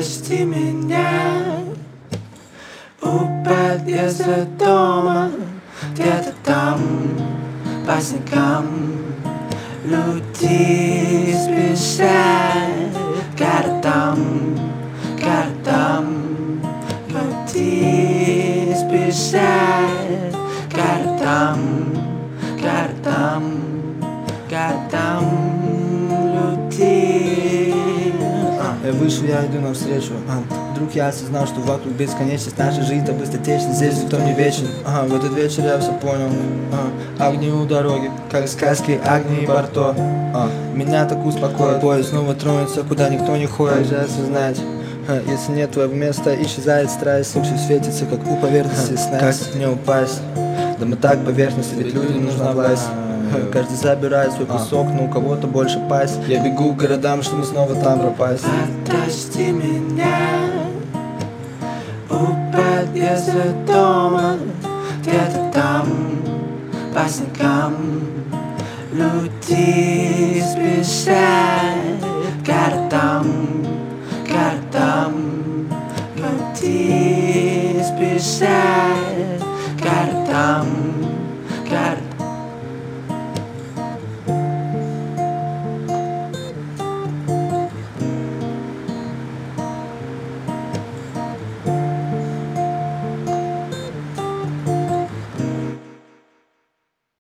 Подожди меня у подъезда дома, где-то там по снегам люди спешат городам, люди спешат городам, люди. Я вышел, я иду навстречу. Вдруг я осознал, что вокруг бесконечность, наша жизнь так быстротечна, здесь никто не вечен. В этот вечер я все понял. Огни у дороги, как сказки, огни и Барто. Меня так успокоит. Поезд снова тронется, куда никто не ходит. Как же осознать? Если нет твоего места, исчезает страсть. Лучше светится, как у поверхности сна. Как не упасть? Да мы так поверхности, ведь людям нужна власть. Каждый забирает свой кусок, но у кого-то больше пасть. Я бегу к городам, чтобы снова там пропасть. Подожди меня у подъезда дома, где-то там по снегам люди спешат городам.